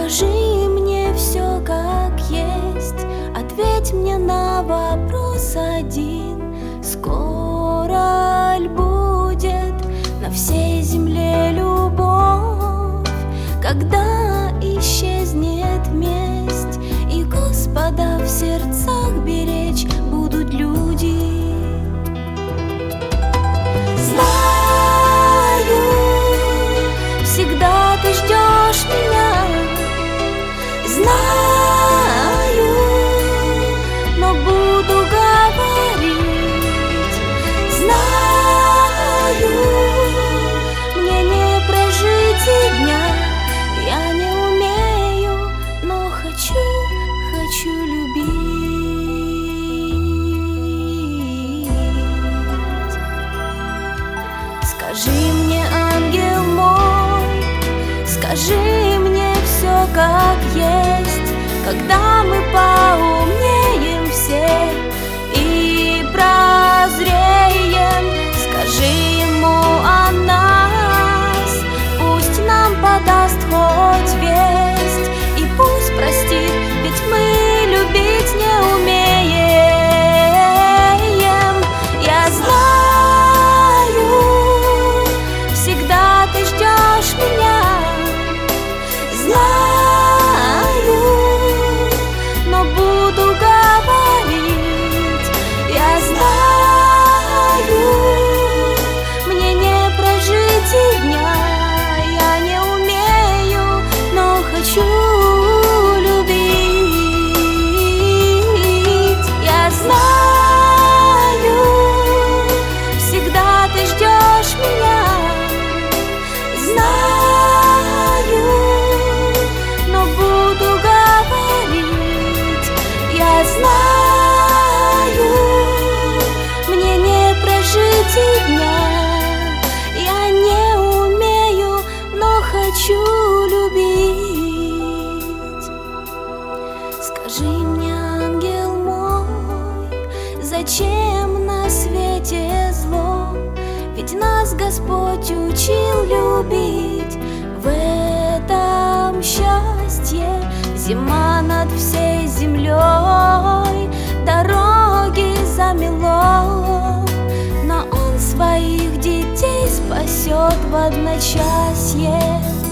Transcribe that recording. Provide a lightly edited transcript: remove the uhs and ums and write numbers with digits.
Скажи мне все как есть, ответь мне на вопрос один. Скоро ль будет на всей земле любовь, когда исчезнет месть, и Господа в сердцах беречь будут люди? Знаю, всегда ты ждешь меня, знаю, но буду говорить. Знаю, мне не прожить и дня, я не умею, но хочу любить. Скажи мне, ангел мой, скажи мне все как есть, когда мы поумнеем все и прозреем. Скажи ему о нас, пусть нам подаст хоть весть, и пусть простит, ведь мы любить не умеем. Я знаю, всегда ты ждешь меня, знаю, но буду говорить. Я знаю, мне не прожить и дня, я не умею, но хочу любить. Я знаю, всегда ты ждешь меня, знаю, но буду говорить. Я знаю, мне не прожить и дня, я не умею, но хочу любить. Скажи мне, ангел мой, зачем на свете зло? Ведь нас Господь учил любить. В этом счастье зима над всей землей, дороги замело, но Он своих детей спасет в одночасье.